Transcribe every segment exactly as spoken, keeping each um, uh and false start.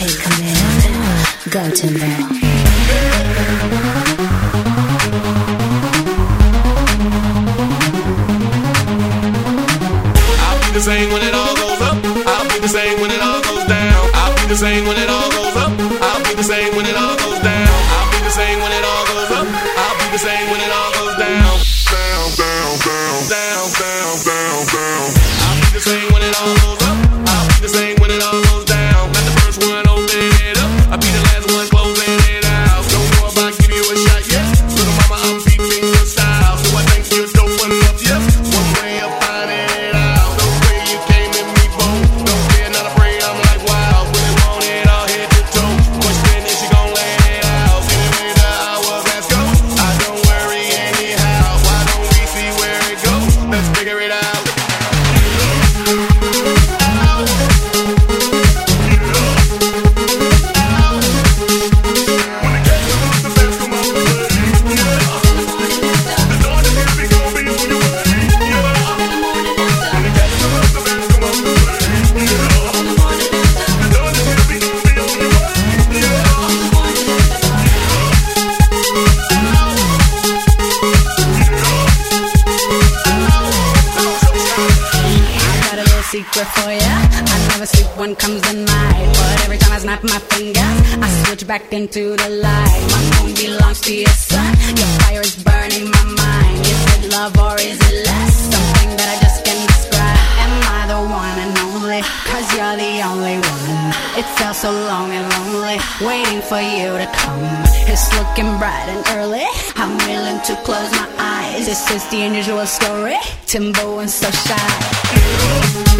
Take a minute, go Timbo. The same when it all goes up. I'll be the same when it all goes down. I'll be the same when it all goes up. I'll be the same when it all goes down. I'll be the same when it all goes up. I'll be the same when it all goes down. Down, down, down, down, down, down, down. I'll be the same when it all goes up. I'll be the same when it all goes down. Not the first one opening it up. I'll be the last one closing it out. Don't know if I give you a shot yet. Little mama, I'm peeping your style. So I think you're dope enough, yes. One way of finding it out. Secret for ya, I never sleep when comes the night. But every time I snap my fingers, I switch back into the light. My moon belongs to your sun. Your fire is burning my mind. Is it love or is it lust? Something that I just can't describe. Am I the one and only? Cause you're the only one. It felt so long and lonely, waiting for you to come. It's looking bright and early, I'm willing to close my eyes. This is the unusual story, Timbo and So Shy.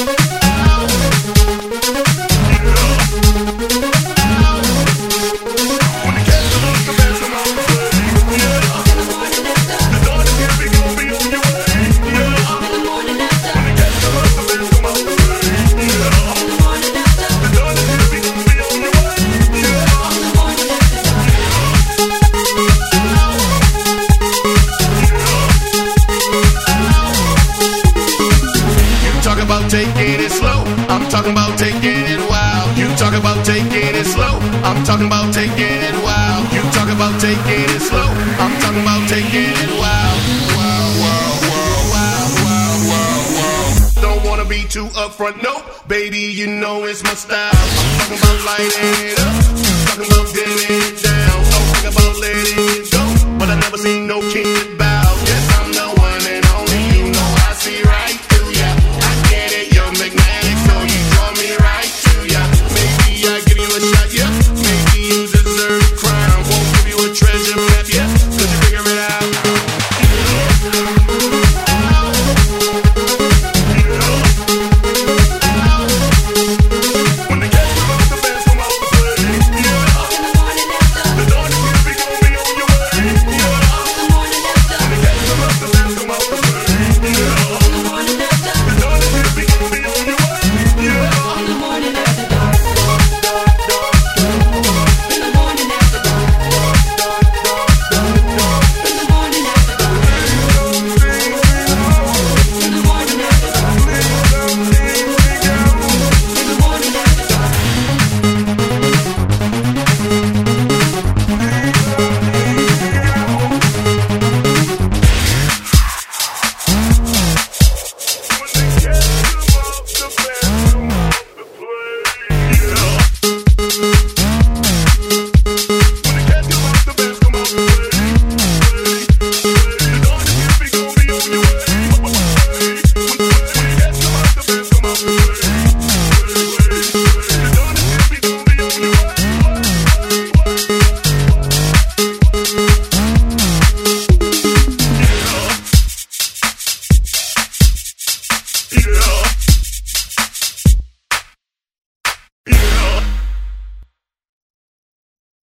Taking it slow, I'm talking about taking it wild. You talk about taking it slow, I'm talking about taking it wild. You talk about taking it slow, I'm talking about taking it wild. Wild, wild, wild, wild, wild, wild, wild. Don't wanna be too upfront, nope. Baby, you know it's my style. I'm talking about lighting it up, talking about getting it down. Don't think about letting it go, but I never seen no king